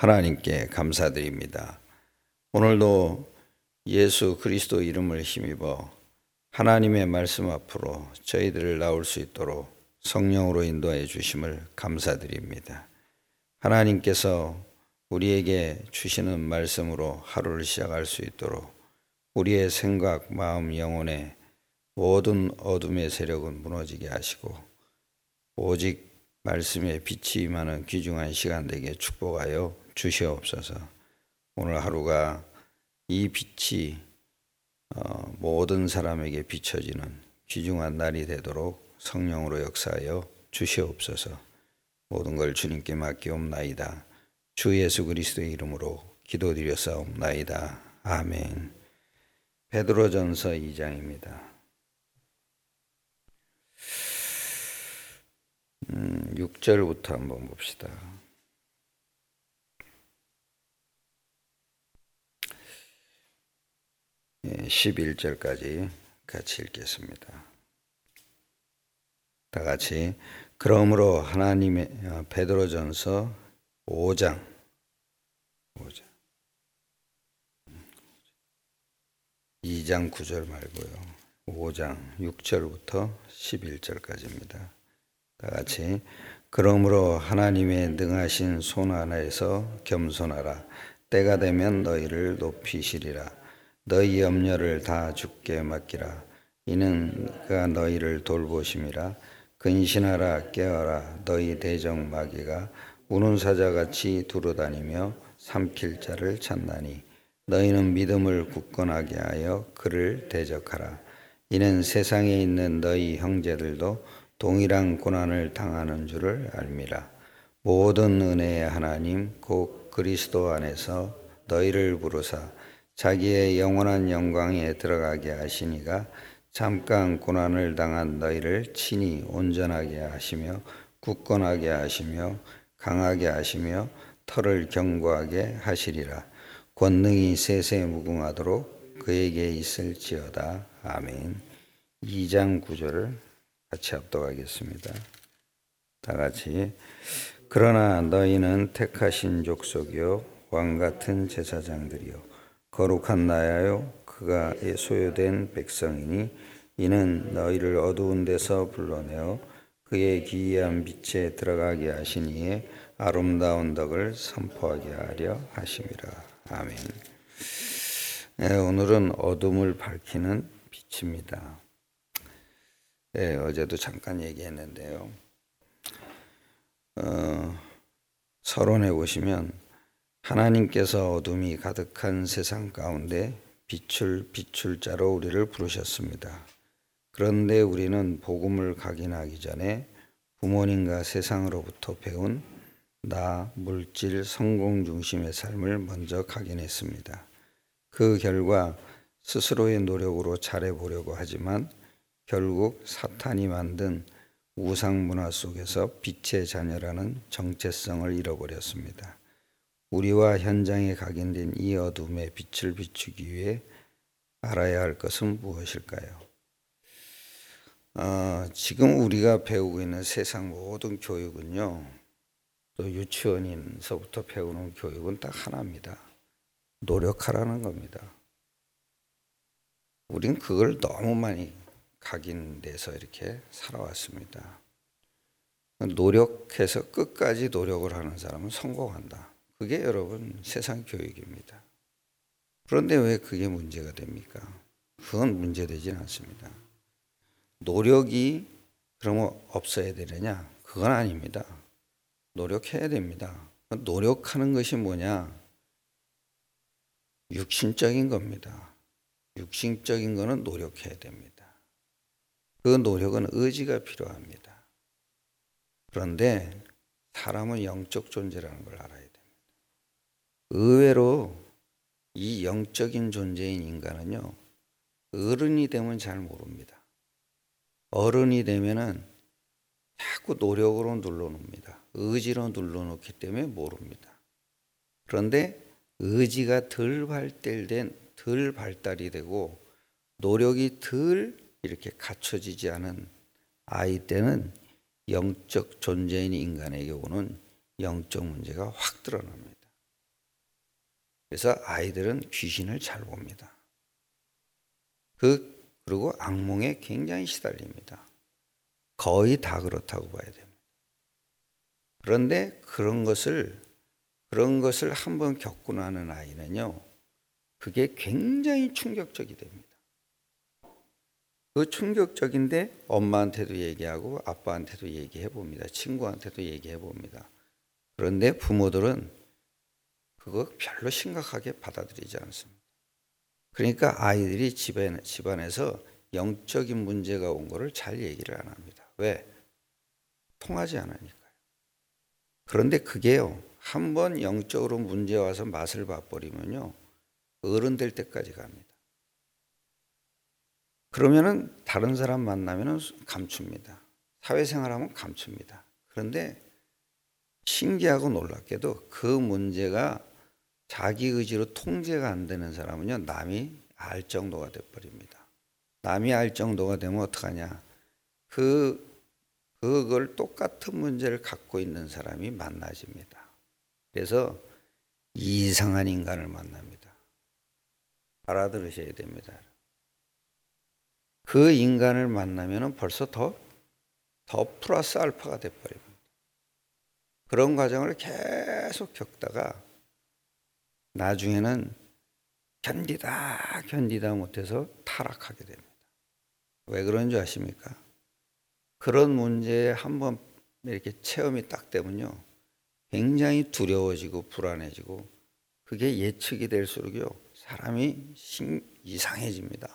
하나님께 감사드립니다. 오늘도 예수 그리스도 이름을 힘입어 하나님의 말씀 앞으로 저희들을 나올 수 있도록 성령으로 인도해 주심을 감사드립니다. 하나님께서 우리에게 주시는 말씀으로 하루를 시작할 수 있도록 우리의 생각, 마음, 영혼의 모든 어둠의 세력은 무너지게 하시고 오직 말씀의 빛이 임하는 귀중한 시간 되게 축복하여 주시옵소서. 오늘 하루가 이 빛이 모든 사람에게 비춰지는 귀중한 날이 되도록 성령으로 역사하여 주시옵소서. 모든 걸 주님께 맡기옵나이다. 주 예수 그리스도의 이름으로 기도드렸사옵나이다. 아멘. 베드로전서 2장입니다. 6절부터 한번 봅시다. 11절까지 같이 읽겠습니다. 다 같이. 그러므로 하나님의 베드로전서 5장 2장 9절 말고요. 5장 6절부터 11절까지입니다. 다 같이. 그러므로 하나님의 능하신 손 안에서 겸손하라. 때가 되면 너희를 높이시리라. 너희 염려를 다 주께 맡기라. 이는 그가 너희를 돌보심이라. 근신하라. 깨어라. 너희 대적 마귀가 우는 사자같이 두루다니며 삼킬 자를 찾나니 너희는 믿음을 굳건하게 하여 그를 대적하라. 이는 세상에 있는 너희 형제들도 동일한 고난을 당하는 줄을 알미라. 모든 은혜의 하나님 곧 그리스도 안에서 너희를 부르사 자기의 영원한 영광에 들어가게 하시니가 잠깐 고난을 당한 너희를 친히 온전하게 하시며 굳건하게 하시며 강하게 하시며 털을 견고하게 하시리라. 권능이 세세 무궁하도록 그에게 있을지어다. 아멘. 2장 9절을 같이 합독하겠습니다. 다 같이. 그러나 너희는 택하신 족속이요 왕같은 제사장들이요 거룩한 나라요 그가 소유된 백성이니 이는 너희를 어두운 데서 불러내어 그의 기이한 빛에 들어가게 하시니에 아름다운 덕을 선포하게 하려 하심이라. 아멘. 네, 오늘은 어둠을 밝히는 빛입니다. 네, 어제도 잠깐 얘기했는데요. 서론에 보시면 하나님께서 어둠이 가득한 세상 가운데 비출 자로 우리를 부르셨습니다. 그런데 우리는 복음을 각인하기 전에 부모님과 세상으로부터 배운 나, 물질, 성공 중심의 삶을 먼저 각인했습니다. 그 결과 스스로의 노력으로 잘해보려고 하지만 결국 사탄이 만든 우상 문화 속에서 빛의 자녀라는 정체성을 잃어버렸습니다. 우리와 현장에 각인된 이 어둠의 빛을 비추기 위해 알아야 할 것은 무엇일까요? 지금 우리가 배우고 있는 세상 모든 교육은요, 또 유치원에서부터 배우는 교육은 딱 하나입니다. 노력하라는 겁니다. 우린 그걸 너무 많이 각인돼서 이렇게 살아왔습니다. 노력해서 끝까지 노력을 하는 사람은 성공한다. 그게 여러분 세상 교육입니다. 그런데 왜 그게 문제가 됩니까? 그건 문제되진 않습니다. 노력이 그러면 없어야 되느냐? 그건 아닙니다. 노력해야 됩니다. 노력하는 것이 뭐냐? 육신적인 겁니다. 육신적인 거는 노력해야 됩니다. 그 노력은 의지가 필요합니다. 그런데 사람은 영적 존재라는 걸 알아야 됩니다. 의외로 이 영적인 존재인 인간은요, 어른이 되면 잘 모릅니다. 어른이 되면은 자꾸 노력으로 눌러놓습니다. 의지로 눌러놓기 때문에 모릅니다. 그런데 의지가 덜 발달이 되고 노력이 덜 이렇게 갖춰지지 않은 아이 때는 영적 존재인 인간에게 오는 영적 문제가 확 드러납니다. 그래서 아이들은 귀신을 잘 봅니다. 그리고 악몽에 굉장히 시달립니다. 거의 다 그렇다고 봐야 됩니다. 그런데 그런 것을 한번 겪고 나는 아이는요, 그게 굉장히 충격적이 됩니다. 그 충격적인데 엄마한테도 얘기하고 아빠한테도 얘기해 봅니다. 친구한테도 얘기해 봅니다. 그런데 부모들은 그거 별로 심각하게 받아들이지 않습니다. 그러니까 아이들이 집안에서 영적인 문제가 온 거를 잘 얘기를 안 합니다. 왜? 통하지 않으니까요. 그런데 그게요, 한번 영적으로 문제 와서 맛을 봐버리면요, 어른 될 때까지 갑니다. 그러면은 다른 사람 만나면은 감춥니다. 사회생활하면 감춥니다. 그런데 신기하고 놀랍게도 그 문제가 자기 의지로 통제가 안 되는 사람은요, 남이 알 정도가 돼버립니다. 남이 알 정도가 되면 어떡하냐? 그걸 똑같은 문제를 갖고 있는 사람이 만나집니다. 그래서 이상한 인간을 만납니다. 알아들으셔야 됩니다. 그 인간을 만나면 벌써 더 플러스 알파가 돼버립니다. 그런 과정을 계속 겪다가 나중에는 견디다 못해서 타락하게 됩니다. 왜 그런 줄 아십니까? 그런 문제에 한번 이렇게 체험이 딱 되면요, 굉장히 두려워지고 불안해지고, 그게 예측이 될수록요, 사람이 이상해집니다.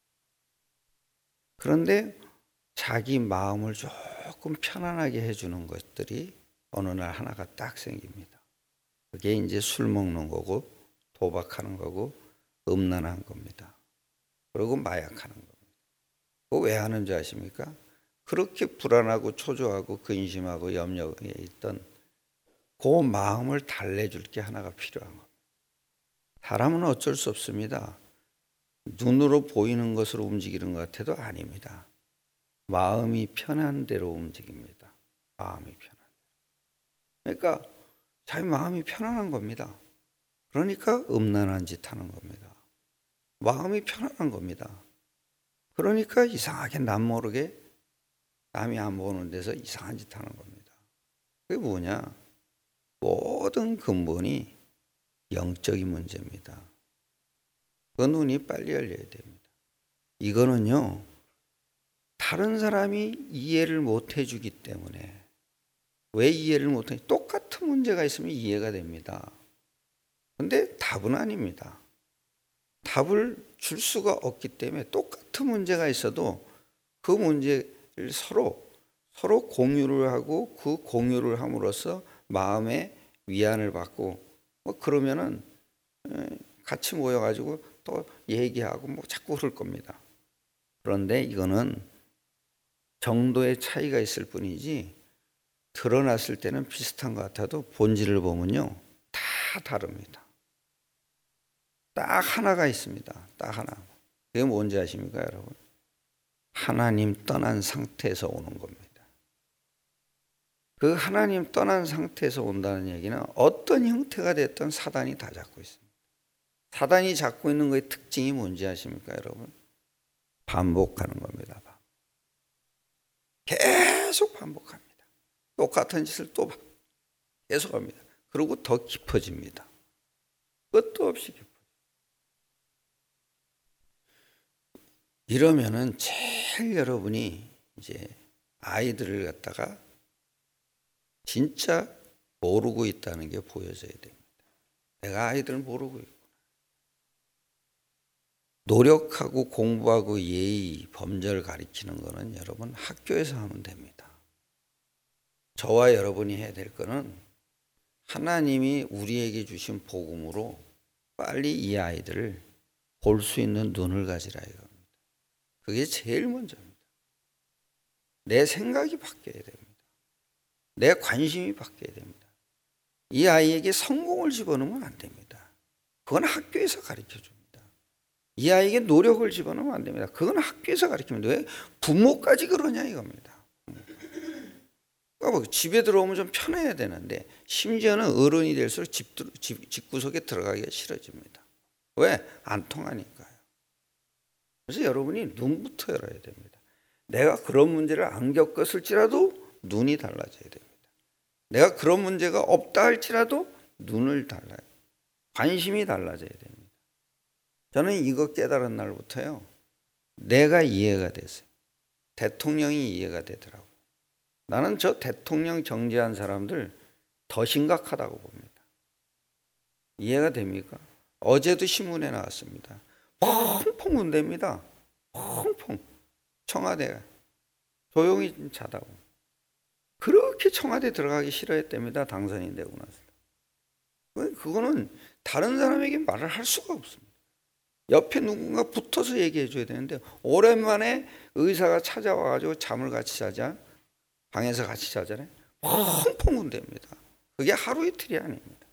그런데 자기 마음을 조금 편안하게 해주는 것들이 어느 날 하나가 딱 생깁니다. 그게 이제 술 먹는 거고, 도박하는 거고, 음란한 겁니다. 그리고 마약하는 겁니다. 그거 왜 하는 줄 아십니까? 그렇게 불안하고 초조하고 근심하고 염려에 있던 그 마음을 달래줄 게 하나가 필요한 겁니다. 사람은 어쩔 수 없습니다. 눈으로 보이는 것으로 움직이는 것 같아도 아닙니다. 마음이 편한 대로 움직입니다. 마음이 편한 대로. 그러니까 자기 마음이 편안한 겁니다. 그러니까 음란한 짓 하는 겁니다. 마음이 편안한 겁니다. 그러니까 이상하게 남 모르게 남이 안 보는 데서 이상한 짓 하는 겁니다. 그게 뭐냐? 모든 근본이 영적인 문제입니다. 그 눈이 빨리 열려야 됩니다. 이거는요, 다른 사람이 이해를 못 해주기 때문에. 왜 이해를 못해? 똑같은 문제가 있으면 이해가 됩니다. 근데 답은 아닙니다. 답을 줄 수가 없기 때문에 똑같은 문제가 있어도 그 문제를 서로 공유를 하고, 그 공유를 함으로써 마음의 위안을 받고, 뭐 그러면은 같이 모여가지고 또 얘기하고 뭐 자꾸 그럴 겁니다. 그런데 이거는 정도의 차이가 있을 뿐이지, 드러났을 때는 비슷한 것 같아도 본질을 보면요, 다 다릅니다. 딱 하나가 있습니다. 딱 하나. 그게 뭔지 아십니까, 여러분? 하나님 떠난 상태에서 오는 겁니다. 그 하나님 떠난 상태에서 온다는 얘기는 어떤 형태가 됐든 사단이 다 잡고 있습니다. 사단이 잡고 있는 거의 특징이 뭔지 아십니까, 여러분? 반복하는 겁니다. 계속 반복합니다. 똑같은 짓을 또 계속합니다. 그리고 더 깊어집니다. 끝도 없이 깊어집니다. 이러면은 제일 여러분이 이제 아이들을 갖다가 진짜 모르고 있다는 게 보여져야 됩니다. 내가 아이들을 모르고 있구나. 노력하고 공부하고 예의, 범절 가리키는 거는 여러분 학교에서 하면 됩니다. 저와 여러분이 해야 될 거는 하나님이 우리에게 주신 복음으로 빨리 이 아이들을 볼 수 있는 눈을 가지라 이겁니다. 그게 제일 먼저입니다. 내 생각이 바뀌어야 됩니다. 내 관심이 바뀌어야 됩니다. 이 아이에게 성공을 집어넣으면 안 됩니다. 그건 학교에서 가르쳐 줍니다. 이 아이에게 노력을 집어넣으면 안 됩니다. 그건 학교에서 가르칩니다. 왜? 부모까지 그러냐 이겁니다. 그러니까 집에 들어오면 좀 편해야 되는데 심지어는 어른이 될수록 집구석에 들어가기가 싫어집니다. 왜? 안 통하니까요. 그래서 여러분이 눈부터 열어야 됩니다. 내가 그런 문제를 안 겪었을지라도 눈이 달라져야 됩니다. 내가 그런 문제가 없다 할지라도 눈을 달라요. 관심이 달라져야 됩니다. 저는 이거 깨달은 날부터요. 내가 이해가 됐어요. 대통령이 이해가 되더라고요. 나는 저 대통령 정지한 사람들 더 심각하다고 봅니다. 이해가 됩니까? 어제도 신문에 나왔습니다. 펑펑 운답니다. 펑펑. 청와대가 조용히 자다고. 그렇게 청와대 들어가기 싫어했답니다. 당선인 되고 나서. 그거는 다른 사람에게 말을 할 수가 없습니다. 옆에 누군가 붙어서 얘기해 줘야 되는데 오랜만에 의사가 찾아와가지고 잠을 같이 자자. 방에서 같이 자잖아요. 펑펑 운답니다. 그게 하루 이틀이 아닙니다.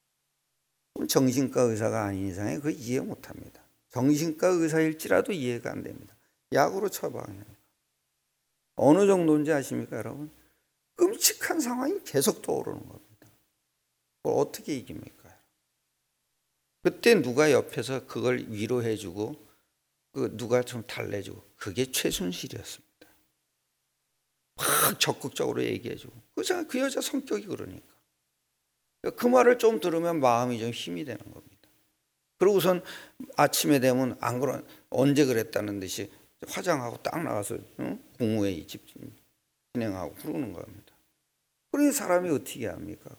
정신과 의사가 아닌 이상에 그거 이해 못합니다. 정신과 의사일지라도 이해가 안 됩니다. 약으로 처방해요. 어느 정도인지 아십니까 여러분? 끔찍한 상황이 계속 떠오르는 겁니다. 그걸 어떻게 이깁니까? 그때 누가 옆에서 그걸 위로해주고 누가 좀 달래주고 그게 최순실이었습니다. 막 적극적으로 얘기해주고 그 여자 성격이 그러니까 그 말을 좀 들으면 마음이 좀 힘이 되는 겁니다. 그러고선 아침에 되면 안 그런 언제 그랬다는 듯이 화장하고 딱 나가서 국무회의 진행하고 그러는 겁니다. 그러니 사람이 어떻게 합니까?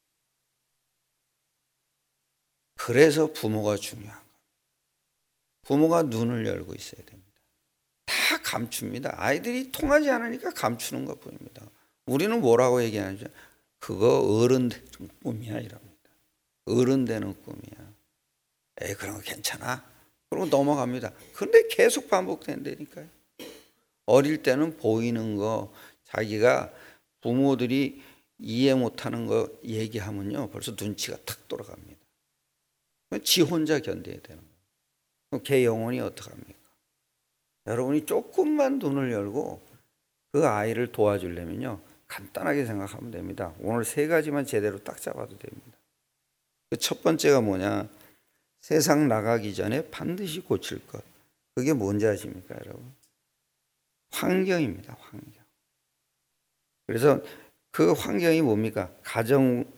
그래서 부모가 중요한 겁니다. 부모가 눈을 열고 있어야 됩니다. 다 감춥니다. 아이들이 통하지 않으니까 감추는 것뿐입니다. 우리는 뭐라고 얘기하는지 그거 어른 되는 꿈이야 이랍니다. 어른 되는 꿈이야. 에이 그런 거 괜찮아. 그러고 넘어갑니다. 그런데 계속 반복된다니까요. 어릴 때는 보이는 거 자기가 부모들이 이해 못하는 거 얘기하면요 벌써 눈치가 탁 돌아갑니다. 지 혼자 견뎌야 되는 거예요. 걔 영혼이 어떡합니까? 여러분이 조금만 눈을 열고 그 아이를 도와주려면요 간단하게 생각하면 됩니다. 오늘 3가지만 제대로 딱 잡아도 됩니다. 그 첫 번째가 뭐냐? 세상 나가기 전에 반드시 고칠 것. 그게 뭔지 아십니까 여러분? 환경입니다. 환경. 그래서 그 환경이 뭡니까? 가장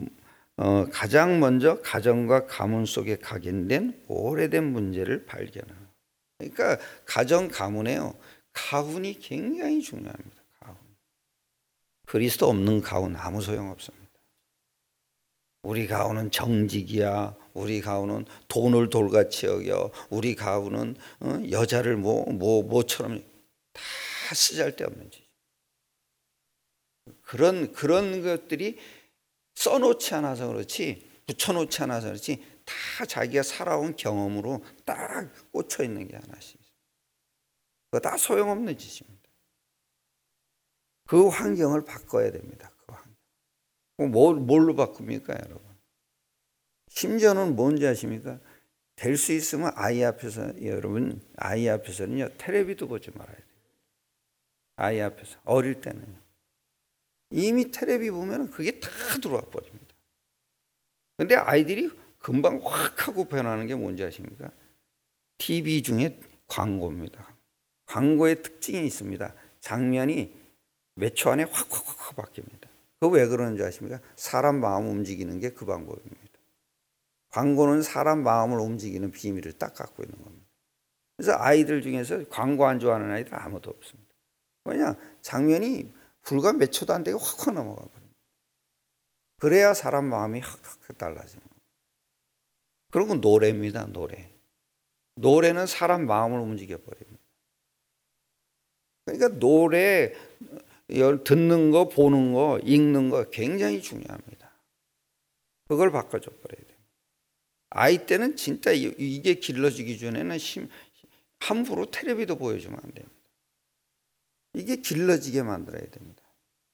먼저 가정과 가문 속에 각인된 오래된 문제를 발견하는. 그러니까 가정 가문에요. 가훈이 굉장히 중요합니다. 가훈. 그리스도 없는 가훈 아무 소용 없습니다. 우리 가훈은 정직이야. 우리 가훈은 돈을 돌같이 여겨. 우리 가훈은 여자를 뭐처럼 다 쓰잘데없는 짓. 그런 것들이 써놓지 않아서 그렇지, 붙여놓지 않아서 그렇지, 다 자기가 살아온 경험으로 딱 꽂혀 있는 게 하나씩 있어요. 그거 다 소용없는 짓입니다. 그 환경을 바꿔야 됩니다. 그 환경. 뭘로 바꿉니까, 여러분? 심지어는 뭔지 아십니까? 될 수 있으면 아이 앞에서는요, 텔레비도 보지 말아야 돼요. 아이 앞에서. 어릴 때는요. 이미 텔레비 보면 그게 다 들어와 버립니다. 근데 아이들이 금방 확 하고 변하는 게 뭔지 아십니까? TV 중에 광고입니다. 광고의 특징이 있습니다. 장면이 몇 초 안에 확 바뀝니다. 그거 왜 그러는지 아십니까? 사람 마음 움직이는 게 그 방법입니다. 광고는 사람 마음을 움직이는 비밀을 딱 갖고 있는 겁니다. 그래서 아이들 중에서 광고 안 좋아하는 아이들 아무도 없습니다. 왜냐? 장면이 불과 몇 초도 안 되게 확 넘어가 버립니다. 그래야 사람 마음이 확 달라지는 거예요. 그리고 노래입니다. 노래는 사람 마음을 움직여 버립니다. 그러니까 노래 듣는 거, 보는 거, 읽는 거 굉장히 중요합니다. 그걸 바꿔줘 버려야 돼요. 아이 때는 진짜 이게 길러지기 전에는 함부로 텔레비도 보여주면 안 됩니다. 이게 길러지게 만들어야 됩니다.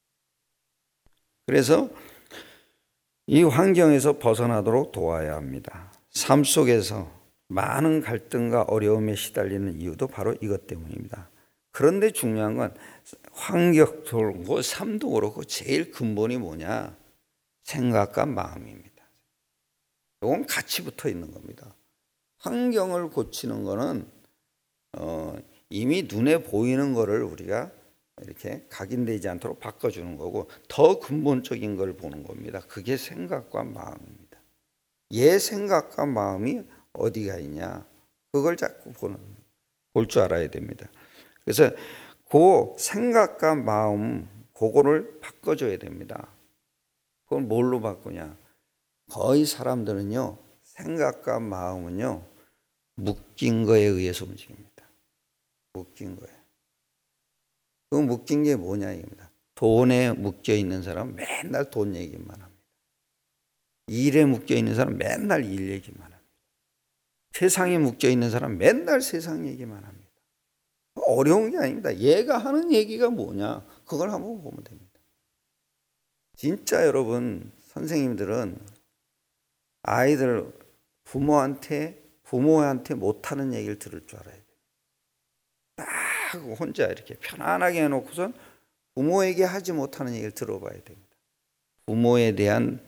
그래서 이 환경에서 벗어나도록 도와야 합니다. 삶 속에서 많은 갈등과 어려움에 시달리는 이유도 바로 이것 때문입니다. 그런데 중요한 건 환경도 그렇고 삶도 그렇고 제일 근본이 뭐냐? 생각과 마음입니다. 이건 같이 붙어 있는 겁니다. 환경을 고치는 거는 이미 눈에 보이는 거를 우리가 이렇게 각인되지 않도록 바꿔주는 거고, 더 근본적인 걸 보는 겁니다. 그게 생각과 마음입니다. 얘 생각과 마음이 어디가 있냐, 그걸 자꾸 볼 줄 알아야 됩니다. 그래서 그 생각과 마음, 그거를 바꿔줘야 됩니다. 그걸 뭘로 바꾸냐? 거의 사람들은요, 생각과 마음은요, 묶인 거에 의해서 움직입니다. 묶인 거예요. 그 묶인 게 뭐냐 이겁니다. 돈에 묶여 있는 사람은 맨날 돈 얘기만 합니다. 일에 묶여 있는 사람은 맨날 일 얘기만 합니다. 세상에 묶여 있는 사람은 맨날 세상 얘기만 합니다. 어려운 게 아닙니다. 얘가 하는 얘기가 뭐냐, 그걸 한번 보면 됩니다. 진짜 여러분, 선생님들은 아이들 부모한테 못하는 얘기를 들을 줄 알아야 돼요. 딱 혼자 이렇게 편안하게 해놓고선 부모에게 하지 못하는 얘기를 들어봐야 됩니다. 부모에 대한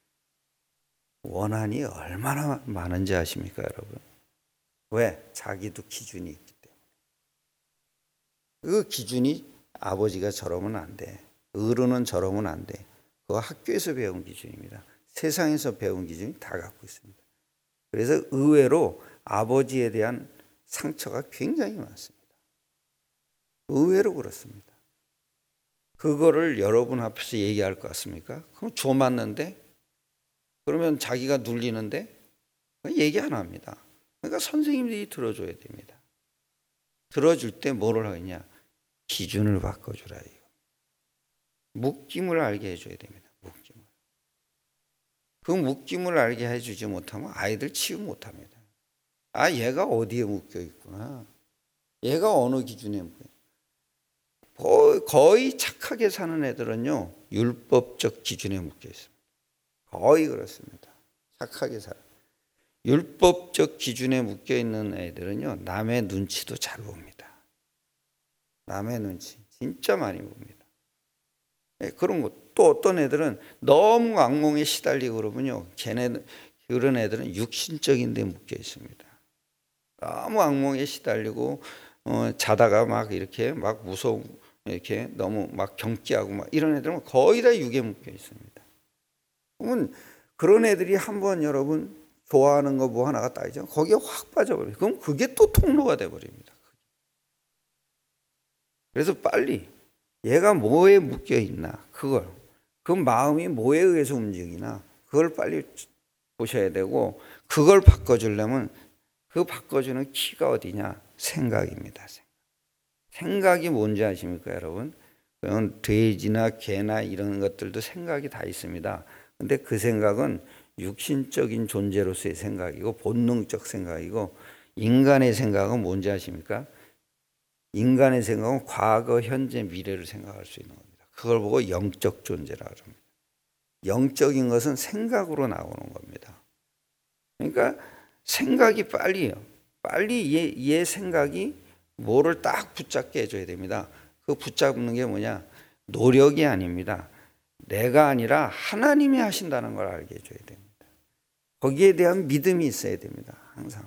원한이 얼마나 많은지 아십니까, 여러분? 왜? 자기도 기준이 있기 때문에. 그 기준이 아버지가 저러면 안 돼, 어른은 저러면 안 돼, 그거 학교에서 배운 기준입니다. 세상에서 배운 기준이 다 갖고 있습니다. 그래서 의외로 아버지에 대한 상처가 굉장히 많습니다. 의외로 그렇습니다. 그거를 여러분 앞에서 얘기할 것 같습니까? 그럼 줘 맞는데? 그러면 자기가 눌리는데? 얘기 안 합니다. 그러니까 선생님들이 들어줘야 됩니다. 들어줄 때 뭐를 하느냐? 기준을 바꿔주라. 이거. 묶임을 알게 해줘야 됩니다. 묶임을. 그 묶임을 알게 해주지 못하면 아이들 치유 못합니다. 아, 얘가 어디에 묶여 있구나. 얘가 어느 기준에 묶여 있구나. 거의 착하게 사는 애들은요, 율법적 기준에 묶여 있습니다. 거의 그렇습니다. 착하게 살아. 율법적 기준에 묶여 있는 애들은요, 남의 눈치도 잘 봅니다. 남의 눈치 진짜 많이 봅니다. 네, 그런 거. 또 어떤 애들은 너무 악몽에 시달리고 그러면요, 그런 애들은 육신적인 데 묶여 있습니다. 너무 악몽에 시달리고 자다가 막 이렇게 막 무서워, 이렇게 너무 막 경기하고 막 이런 애들은 거의 다 육에 묶여 있습니다. 그러면 그런 애들이 한번 여러분 좋아하는 거 뭐 하나가 따이죠. 거기에 확 빠져버려요. 그럼 그게 또 통로가 돼버립니다. 그래서 빨리 얘가 뭐에 묶여 있나, 그 마음이 뭐에 의해서 움직이나, 그걸 빨리 보셔야 되고, 그걸 바꿔주려면 그 바꿔주는 키가 어디냐? 생각입니다. 생각이 뭔지 아십니까, 여러분? 그건 돼지나 개나 이런 것들도 생각이 다 있습니다. 근데 그 생각은 육신적인 존재로서의 생각이고 본능적 생각이고, 인간의 생각은 뭔지 아십니까? 인간의 생각은 과거, 현재, 미래를 생각할 수 있는 겁니다. 그걸 보고 영적 존재라고 합니다. 영적인 것은 생각으로 나오는 겁니다. 그러니까 생각이 빨리 얘 생각이 뭐를 딱 붙잡게 해줘야 됩니다. 그 붙잡는 게 뭐냐? 노력이 아닙니다. 내가 아니라 하나님이 하신다는 걸 알게 해줘야 됩니다. 거기에 대한 믿음이 있어야 됩니다. 항상.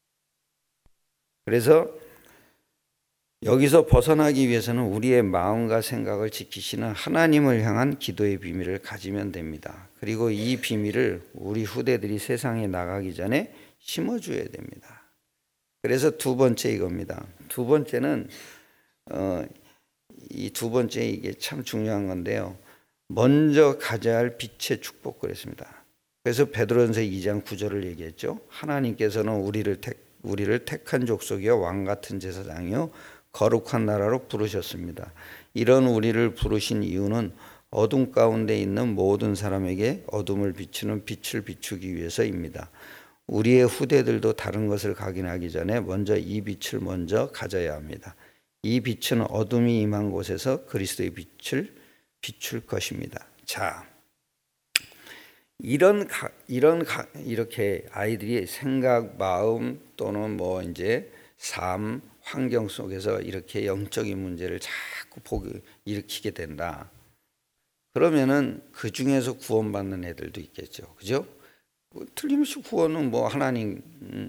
그래서 여기서 벗어나기 위해서는 우리의 마음과 생각을 지키시는 하나님을 향한 기도의 비밀을 가지면 됩니다. 그리고 이 비밀을 우리 후대들이 세상에 나가기 전에 심어줘야 됩니다. 그래서 두 번째 이겁니다. 두 번째는 이 두 번째 이게 참 중요한 건데요. 먼저 가져야 할 빛의 축복 그랬습니다. 그래서 베드로전서 2장 9절을 얘기했죠. 하나님께서는 우리를 택한 족속이요 왕 같은 제사장이요 거룩한 나라로 부르셨습니다. 이런 우리를 부르신 이유는 어둠 가운데 있는 모든 사람에게 어둠을 비추는 빛을 비추기 위해서입니다. 우리의 후대들도 다른 것을 각인하기 전에 먼저 이 빛을 먼저 가져야 합니다. 이 빛은 어둠이 임한 곳에서 그리스도의 빛을 비출 것입니다. 자, 이렇게 아이들이 생각, 마음 또는 뭐 이제 삶, 환경 속에서 이렇게 영적인 문제를 자꾸 일으키게 된다. 그러면은 그 중에서 구원받는 애들도 있겠죠. 그죠? 틀림없이 구원은 뭐 하나님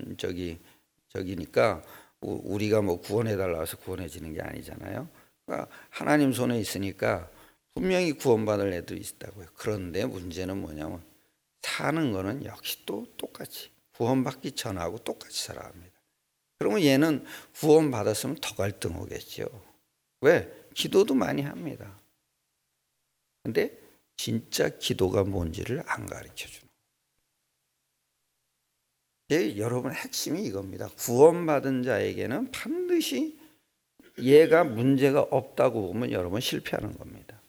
저기니까 우리가 뭐 구원해 달라고 해서 구원해지는 게 아니잖아요. 그러니까 하나님 손에 있으니까 분명히 구원받을 애들이 있다고요. 그런데 문제는 뭐냐면 사는 거는 역시 또 똑같이 구원받기 전하고 똑같이 살아갑니다. 그러면 얘는 구원받았으면 더 갈등 오겠죠. 왜? 기도도 많이 합니다. 근데 진짜 기도가 뭔지를 안 가르쳐주는 거예요. 여러분 핵심이 이겁니다. 구원받은 자에게는 반드시 얘가 문제가 없다고 보면 여러분 실패하는 겁니다.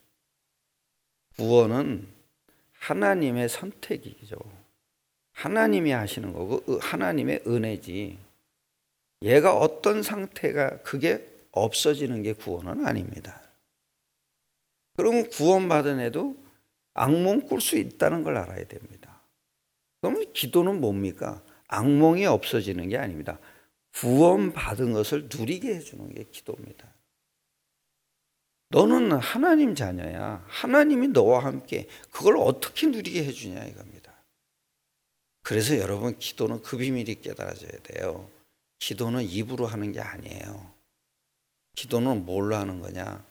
구원은 하나님의 선택이죠. 하나님이 하시는 거고 하나님의 은혜지. 얘가 어떤 상태가 그게 없어지는 게 구원은 아닙니다. 그러면 구원받은 애도 악몽 꿀 수 있다는 걸 알아야 됩니다. 그러면 기도는 뭡니까? 악몽이 없어지는 게 아닙니다. 구원받은 것을 누리게 해주는 게 기도입니다. 너는 하나님 자녀야. 하나님이 너와 함께 그걸 어떻게 누리게 해주냐 이겁니다. 그래서 여러분 기도는 그 비밀이 깨달아져야 돼요. 기도는 입으로 하는 게 아니에요. 기도는 뭘로 하는 거냐?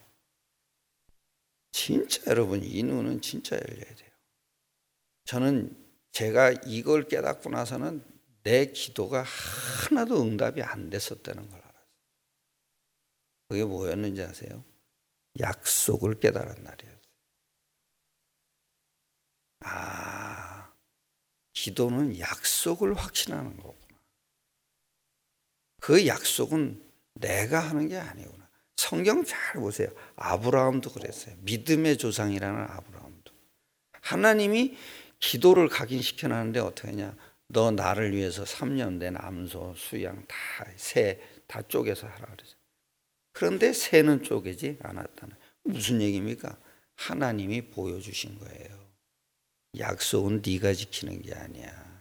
진짜 여러분 이 눈은 진짜 열려야 돼요. 저는 제가 이걸 깨닫고 나서는 내 기도가 하나도 응답이 안 됐었다는 걸 알았어요. 그게 뭐였는지 아세요? 약속을 깨달은 날이었어요. 아, 기도는 약속을 확신하는 거구나. 그 약속은 내가 하는 게 아니구나. 성경 잘 보세요. 아브라함도 그랬어요. 믿음의 조상이라는 아브라함도. 하나님이 기도를 각인시켜놨는데 어떻게 하냐. 너 나를 위해서 3년 된 암소, 수양 새 다 쪼개서 하라 그러죠. 그런데 새는 쪼개지 않았다는. 무슨 얘기입니까? 하나님이 보여주신 거예요. 약속은 네가 지키는 게 아니야.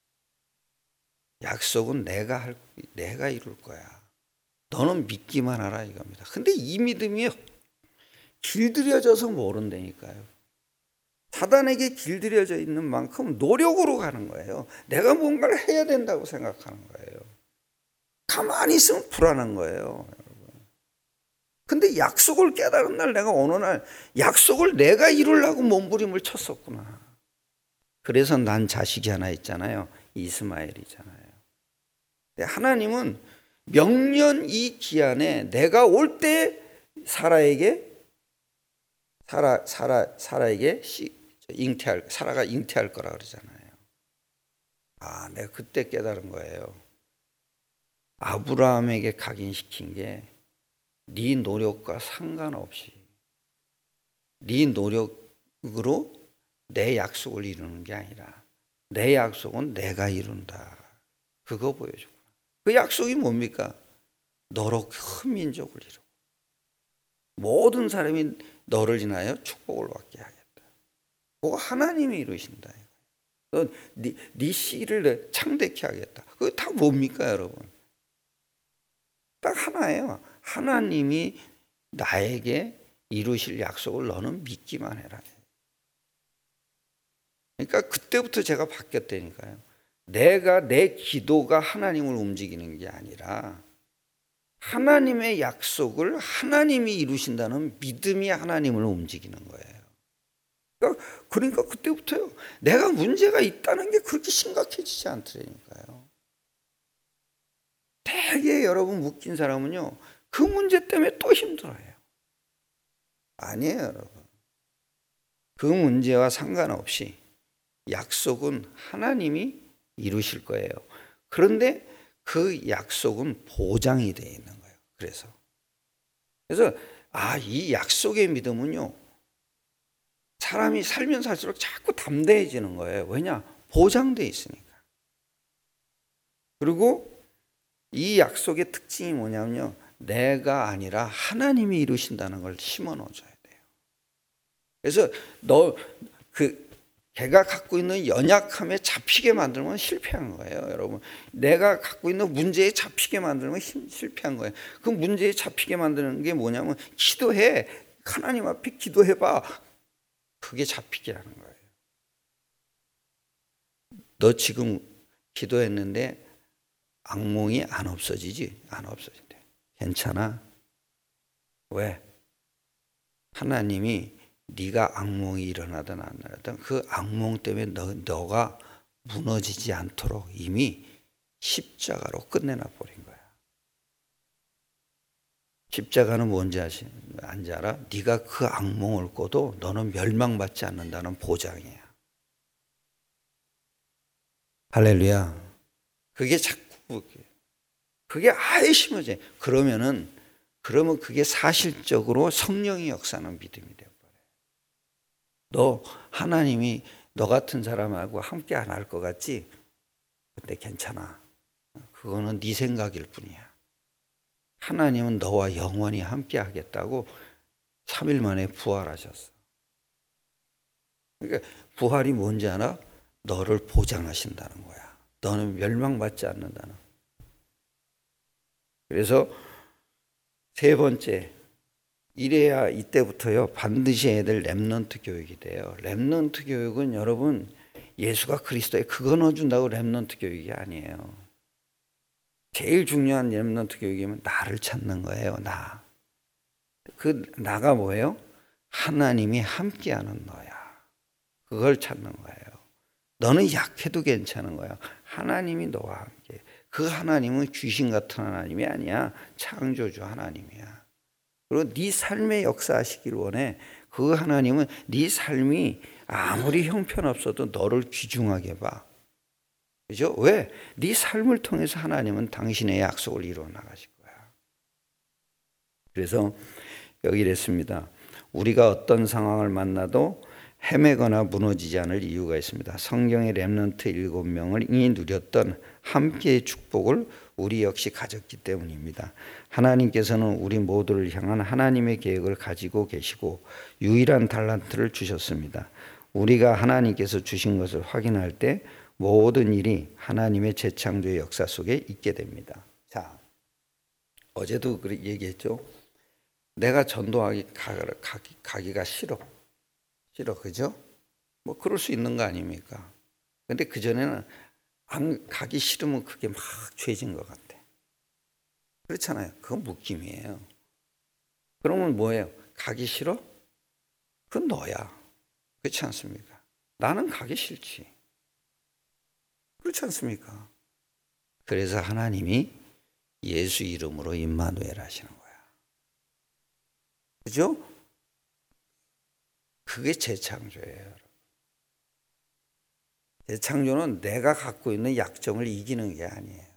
약속은 내가 이룰 거야. 너는 믿기만 하라 이겁니다. 근데 이 믿음이 길들여져서 모른다니까요. 사단에게 길들여져 있는 만큼 노력으로 가는 거예요. 내가 뭔가를 해야 된다고 생각하는 거예요. 가만히 있으면 불안한 거예요. 근데 약속을 깨달은 날 내가 어느 날 약속을 내가 이루려고 몸부림을 쳤었구나. 그래서 난 자식이 하나 있잖아요. 이스마엘이잖아요. 하나님은 명년 이 기한에 내가 올 때 사라에게 사라가 잉태할 거라 그러잖아요. 아, 내가 그때 깨달은 거예요. 아브라함에게 각인시킨 게 네 노력과 상관없이 네 노력으로 내 약속을 이루는 게 아니라 내 약속은 내가 이룬다. 그거 보여주고. 그 약속이 뭡니까? 너로 큰 민족을 이루고 모든 사람이 너를 인하여 축복을 받게 하겠다. 그거 하나님이 이루신다. 네 씨를 창대케 하겠다. 그거 다 뭡니까 여러분? 딱 하나예요. 하나님이 나에게 이루실 약속을 너는 믿기만 해라. 그러니까 그때부터 제가 바뀌었다니까요. 내 기도가 하나님을 움직이는 게 아니라 하나님의 약속을 하나님이 이루신다는 믿음이 하나님을 움직이는 거예요. 그러니까 그때부터요. 내가 문제가 있다는 게 그렇게 심각해지지 않더라니까요. 되게 여러분 묶인 사람은요. 그 문제 때문에 또 힘들어요. 아니에요, 여러분. 그 문제와 상관없이 약속은 하나님이 이루실 거예요. 그런데 그 약속은 보장이 되어 있는 거예요. 그래서 이 약속의 믿음은요. 사람이 살면 살수록 자꾸 담대해지는 거예요. 왜냐? 보장되어 있으니까. 그리고 이 약속의 특징이 뭐냐면요. 내가 아니라 하나님이 이루신다는 걸 심어 넣어줘야 돼요. 그래서 걔가 갖고 있는 연약함에 잡히게 만들면 실패한 거예요, 여러분. 내가 갖고 있는 문제에 잡히게 만들면 실패한 거예요. 그 문제에 잡히게 만드는 게 뭐냐면 기도해. 하나님 앞에 기도해봐. 그게 잡히게 하는 거예요. 너 지금 기도했는데 악몽이 안 없어지지? 안 없어진대. 괜찮아? 왜? 하나님이 네가 악몽이 일어나든 안 일어나든 그 악몽 때문에 너가 무너지지 않도록 이미 십자가로 끝내놔 버린 거야. 십자가는 뭔지 알아? 네가 그 악몽을 꿔도 너는 멸망받지 않는다는 보장이야. 할렐루야. 그게 자꾸 그게 아예 심어져. 그러면 그게 사실적으로 성령의 역사는 믿음이 돼버려. 너 하나님이 너 같은 사람하고 함께 안 할 것 같지? 근데 괜찮아. 그거는 네 생각일 뿐이야. 하나님은 너와 영원히 함께 하겠다고 3일 만에 부활하셨어. 그러니까 부활이 뭔지 알아? 너를 보장하신다는 거야. 너는 멸망받지 않는다는. 그래서 세 번째, 이래야 이때부터요 반드시 해야 될 렘넌트 교육이 돼요. 렘넌트 교육은 여러분 예수가 그리스도에 그거 넣어준다고 렘넌트 교육이 아니에요. 제일 중요한 렘넌트 교육이면 나를 찾는 거예요. 나. 그 나가 뭐예요? 하나님이 함께하는 너야. 그걸 찾는 거예요. 너는 약해도 괜찮은 거야. 하나님이 너와 함께. 그 하나님은 귀신 같은 하나님이 아니야. 창조주 하나님이야. 그리고 네 삶에 역사하시길 원해. 그 하나님은 네 삶이 아무리 형편없어도 너를 귀중하게 봐. 그죠? 왜? 네 삶을 통해서 하나님은 당신의 약속을 이루어 나가실 거야. 그래서 여기 이랬습니다. 우리가 어떤 상황을 만나도 헤매거나 무너지지 않을 이유가 있습니다. 성경의 렘넌트 7명을 이미 누렸던 함께의 축복을 우리 역시 가졌기 때문입니다. 하나님께서는 우리 모두를 향한 하나님의 계획을 가지고 계시고 유일한 달란트를 주셨습니다. 우리가 하나님께서 주신 것을 확인할 때 모든 일이 하나님의 재창조의 역사 속에 있게 됩니다. 자, 어제도 얘기했죠. 내가 전도하기가 싫어, 그죠? 뭐 그럴 수 있는 거 아닙니까? 근데 그 전에는 안 가기 싫으면 그게 막 죄진 것 같아. 그렇잖아요. 그건 묶임이에요. 그러면 뭐예요? 가기 싫어? 그건 너야. 그렇지 않습니까? 나는 가기 싫지. 그렇지 않습니까? 그래서 하나님이 예수 이름으로 임마누엘 하시는 거야. 그죠? 그게 재창조예요. 재창조는 내가 갖고 있는 약점을 이기는 게 아니에요.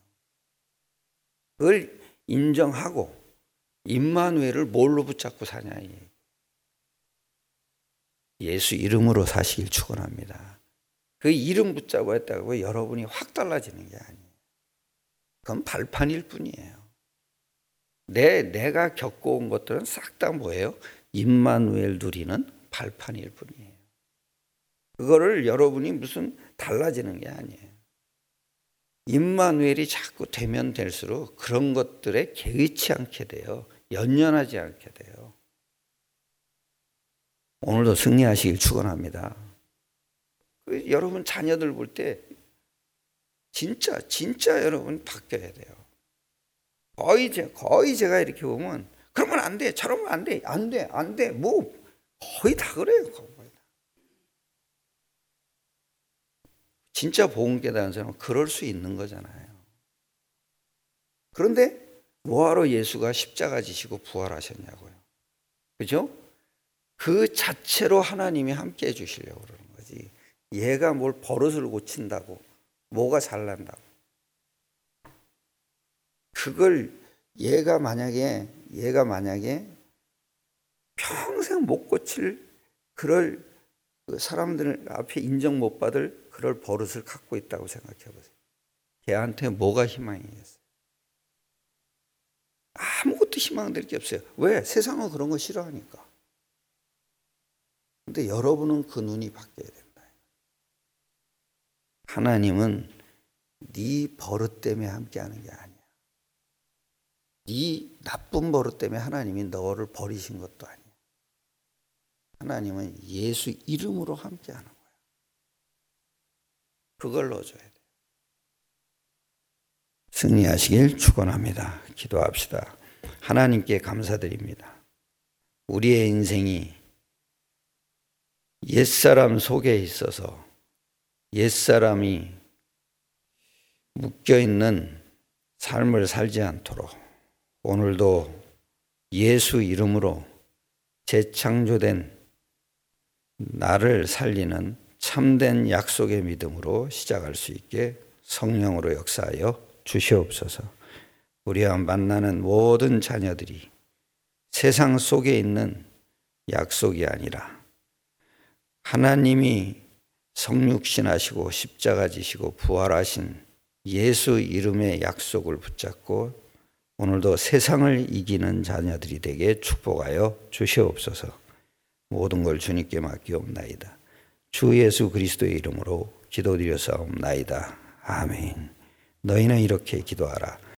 그걸 인정하고 임마누엘을 뭘로 붙잡고 사냐. 예수 이름으로 사시길 축원합니다. 그 이름 붙잡고 했다고 여러분이 확 달라지는 게 아니에요. 그건 발판일 뿐이에요. 내가 겪어온 것들은 싹 다 뭐예요? 임마누엘 누리는 발판일 뿐이에요. 그거를 여러분이 무슨 달라지는 게 아니에요. 임마누엘이 자꾸 되면 될수록 그런 것들에 개의치 않게 돼요. 연연하지 않게 돼요. 오늘도 승리하시길 축원합니다. 여러분 자녀들 볼 때 진짜 여러분 바뀌어야 돼요. 거의 제가 이렇게 보면 그러면 안 돼, 저러면 안 돼, 뭐 거의 다 그래요. 진짜 복음 깨달은 사람은 그럴 수 있는 거잖아요. 그런데 뭐하러 예수가 십자가 지시고 부활하셨냐고요. 그죠? 그 자체로 하나님이 함께 해주시려고 그러는 거지. 얘가 뭘 버릇을 고친다고 뭐가 잘난다고. 그걸 얘가 만약에 평생 못 고칠 그럴 사람들 앞에 인정 못 받을 그럴 버릇을 갖고 있다고 생각해 보세요. 걔한테 뭐가 희망이겠어요? 아무것도 희망될 게 없어요. 왜? 세상은 그런 거 싫어하니까. 근데 여러분은 그 눈이 바뀌어야 된다. 하나님은 네 버릇 때문에 함께하는 게 아니야. 네 나쁜 버릇 때문에 하나님이 너를 버리신 것도 아니야. 하나님은 예수 이름으로 함께하는 거야. 그걸 넣어줘야 돼. 승리하시길 축원합니다. 기도합시다. 하나님께 감사드립니다. 우리의 인생이 옛사람 속에 있어서 옛사람이 묶여있는 삶을 살지 않도록 오늘도 예수 이름으로 재창조된 나를 살리는 참된 약속의 믿음으로 시작할 수 있게 성령으로 역사하여 주시옵소서. 우리와 만나는 모든 자녀들이 세상 속에 있는 약속이 아니라 하나님이 성육신하시고 십자가 지시고 부활하신 예수 이름의 약속을 붙잡고 오늘도 세상을 이기는 자녀들이 되게 축복하여 주시옵소서. 모든 걸 주님께 맡기옵나이다. 주 예수 그리스도의 이름으로 기도드려사옵나이다. 아멘. 너희는 이렇게 기도하라.